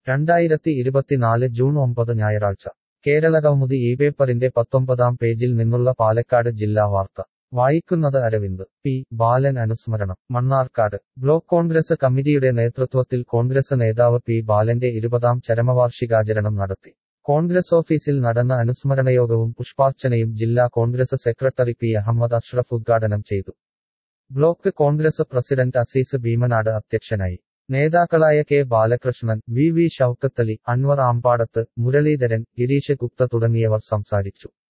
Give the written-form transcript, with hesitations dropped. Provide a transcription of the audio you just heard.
2024 June 9 ഞായറാഴ്ച കേരളകൗമുദി ഈ പേപ്പറിന്റെ 19-ാം പേജിൽ നിന്നുള്ള പാലക്കാട് ജില്ലാ വാർത്ത വായിക്കുന്നത് അരവിന്ദ്. പി. ബാലൻ അനുസ്മരണം. മണ്ണാർക്കാട് ബ്ലോക്ക് കോൺഗ്രസ് കമ്മിറ്റിയുടെ നേതൃത്വത്തിൽ കോൺഗ്രസ് നേതാവ് പി. ബാലന്റെ 20-ാം ചരമവാർഷികാചരണം നടത്തി. കോൺഗ്രസ് ഓഫീസിൽ നടന്ന അനുസ്മരണയോഗവും പുഷ്പാർച്ചനയും ജില്ലാ കോൺഗ്രസ് സെക്രട്ടറി പി. അഹമ്മദ് അഷ്റഫ് ഉദ്ഘാടനം ചെയ്തു. ബ്ലോക്ക് കോൺഗ്രസ് പ്രസിഡന്റ് അസീസ് ഭീമനാട് അധ്യക്ഷനായി. നേതാക്കളായ K. Balakrishnan, V. V. Shoukathali, Anwar Ambadath, Muraleedharan, Gireesh Gupta തുടങ്ങിയവർ സംസാരിച്ചു.